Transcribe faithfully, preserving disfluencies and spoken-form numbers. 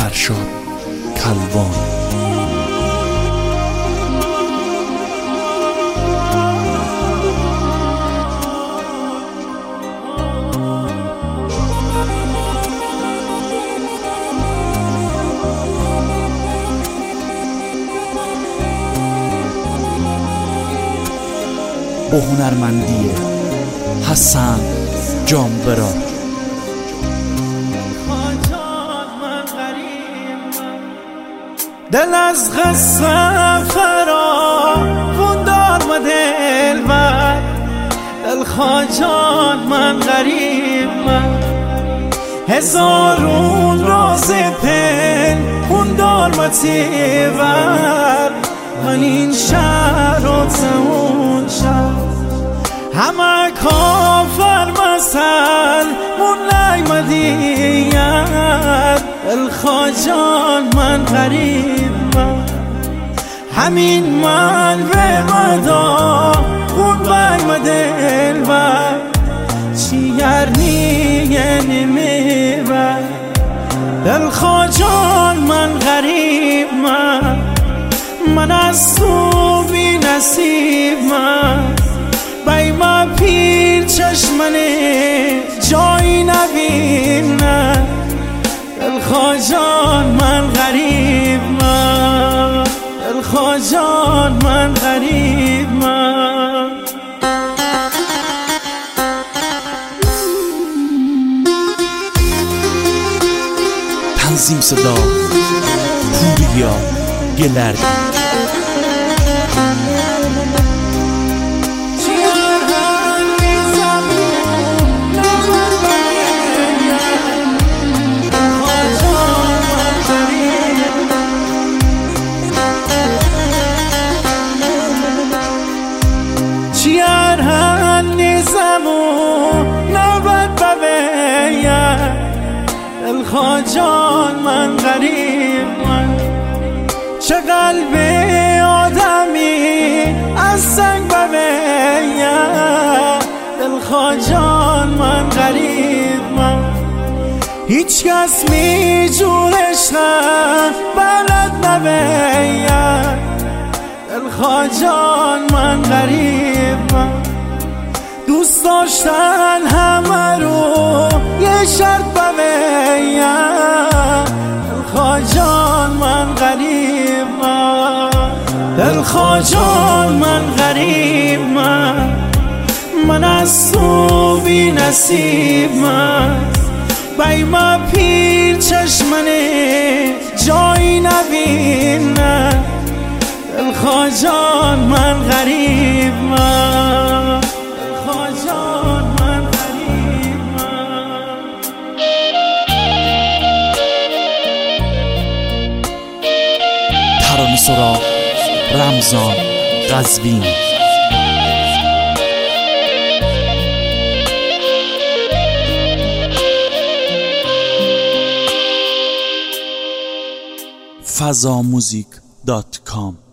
فرشاد کلوان. با هنرمندی حسن جانبرا. دل از قصه فراوون دار و دلبر، دل خواجان من غریب من، هزارون راز پنهون دار و تیور، من این شهر و تمون شهر همه کافر مثل مون نیمدیت، دل خواجان من غریب من، همین من به مدا خون بیم دل بر، چیر نیه نمیبر، دل خواجان من غریب من، من از تو بی نصیب من، بیما پیر چشمنه جایی نبینم، دل خواجان من غریب من، دل خواجان من غریب من. تنظیم صدا پوریا گلردی. چیار هن نیزمو نبد ببیم، دل خواجان من غریب من، چه قلب آدمی از سنگ ببیم، دل خواجان من غریب من، هیچ کس می جورش بلد نبیم، دل خواجان من غریب من، دوست داشتن همه رو یه شرط ببیم، دل خواجان من غریب من، دل خواجان من غریب من، من از تو بی نصیب من، بیما پیر چشمنه جایی نبینم، دل خواجان من غریب من، دل خواجان من غریب من. ترانه سرا رمضان قزوینی. فضا موزیک دات کام